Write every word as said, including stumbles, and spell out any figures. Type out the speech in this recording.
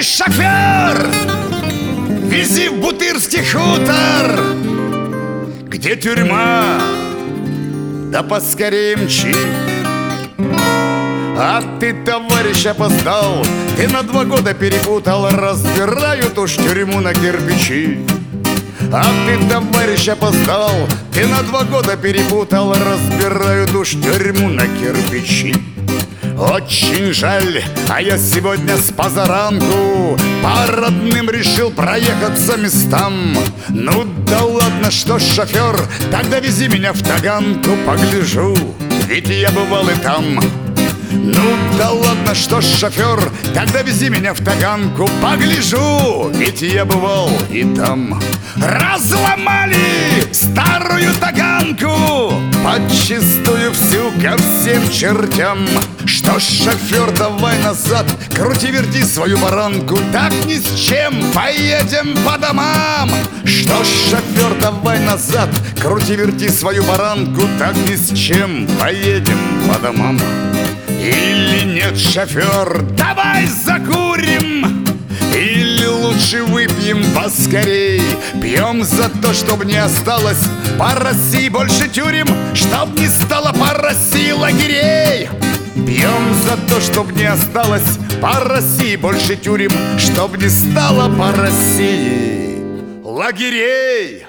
шофер, вези в Бутырский хутор, где тюрьма, да поскорее мчи. А ты, товарищ, опоздал, ты на два года перепутал, разбирают уж тюрьму на кирпичи. А ты, товарищ, опоздал, ты на два года перепутал, разбирают уж тюрьму на кирпичи. Очень жаль, а я сегодня с позаранку по родным решил проехаться местам. Ну да ладно, что ж, шофер, тогда вези меня в Таганку, погляжу, ведь я бывал и там. Ну да ладно, что ж, шофер, тогда вези меня в Таганку, погляжу, ведь я бывал и там. Разломали старую Таганку, подчистую всю ко всем чертям. Что ж, шофер, давай назад, крути-верти свою баранку, так ни с чем поедем по домам. Что ж, шофер, давай назад, крути-верти свою баранку, так ни с чем поедем по домам. Или нет, шофер, давай закурим, или лучше выпьем поскорей. Пьем за то, чтоб не осталось по России больше тюрем, чтоб не стало по России лагерей. Пьем за то, чтоб не осталось по России больше тюрем, чтоб не стало по России лагерей.